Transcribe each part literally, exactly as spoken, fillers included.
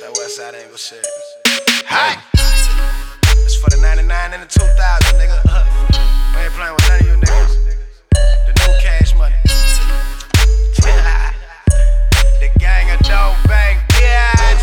That West Side Angle shit. Hi! It's for the ninety-nine and the two thousand, nigga. Uh, we ain't playing with none of you niggas. The new Cash Money. The gang of dope bang, bitch.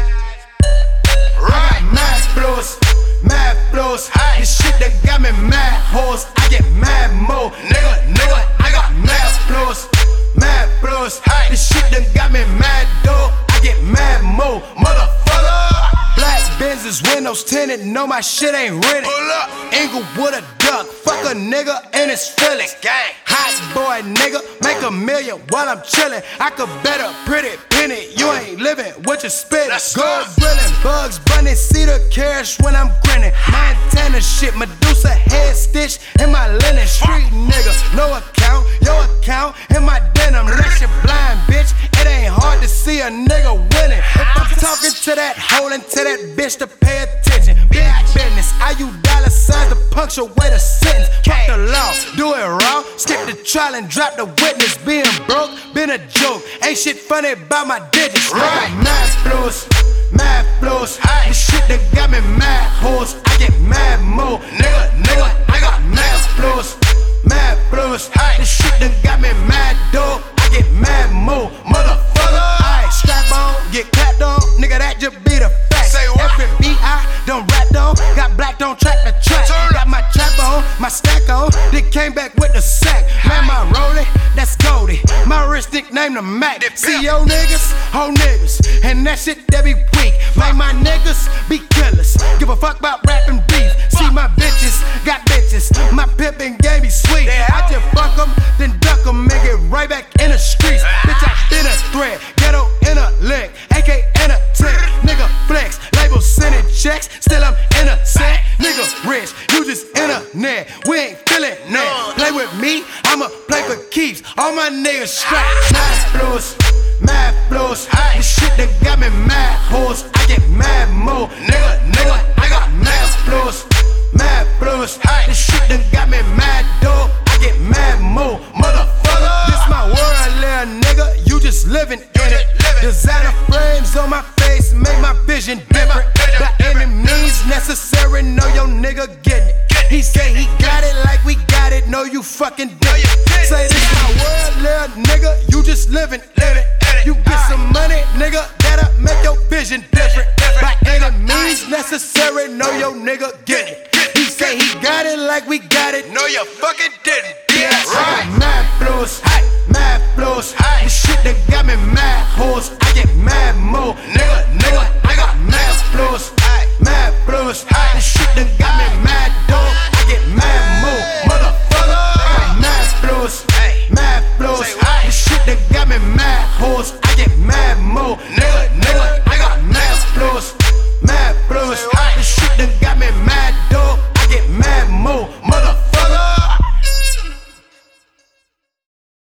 Right, mad flows, mad flows. This shit that got me mad hoes. I get mad mo, nigga, nigga. I got mad flows, mad flows. This shit that got me mad dope. I get mad mo, motherfucker. Black Benzes, windows tinted, know my shit ain't rented. Inglewood a duck, fuck a nigga and his feelings. Hot boy nigga, make a million while I'm chillin'. I could bet a pretty penny, you ain't living what you spittin'. Good grillin', Bugs Bunny, see the cash when I'm grinning. Montana shit, Medusa head stitch in my linen. Street nigga, no account, your account in my denim. Unless you blind, bitch, it ain't hard to see a nigga winning. If I'm talking to that hole and to that bitch to pay attention. Big business, I use dollar signs to punctuate a sentence. Fuck the law, do it raw, skip the trial and drop the witness. Being broke, been a joke, ain't shit funny about my digits. Right, mad flows, mad flows. This shit that got me mad hoes. I get mad mo, nigga, nigga. I got mad flows, mad flows. This shit that got me mad dope. I get mad mo, motherfucker. Alright, strap on, get clapped on, nigga. That just be the fact. Every beat I done rapped on, got black, don't track the track. Got my trap on, my stack on, then came back with the sack. Man, my rollie, that's Goldie. My wrist nickname the Mac. See yo niggas, ho niggas, and that shit that be weak. Make my niggas be killers. Give a fuck about rapping beef. See my bitches, got bitches. My pimpin' game be sweet. I just fuck them, then duck them, and get right back in the streets. Bitch, I been a threat, ghetto in a lick, A K in a tech. Nigga flex, label sending checks, still I'm innocent. Nigga rich, you just internet, we ain't feeling that. Play with me, I'ma play for keeps. All my niggas strapped. Mad flows, mad flows. This shit that got me mad hoes. I get mad mo, nigga, nigga. I got mad flows, mad flows. This shit that got me mad dope. I get mad mo, motherfucker. This my world, little nigga. You just living in it. Designer frames on my face, make my vision different. By any means necessary, know your nigga getting it. He say he got it like we got it, know you fucking did it. Say this my world, little nigga, you just living in it. You get some money, nigga, that'll make your vision different. By any means necessary, know your nigga getting it. He say he got it like we got it, know you fucking didn't. Yeah, right. Mad flows, mad flows. This shit that got me mad hoes. I get mad mo, nigga, nigga. I got mad flows, mad flows. This shit that got me mad.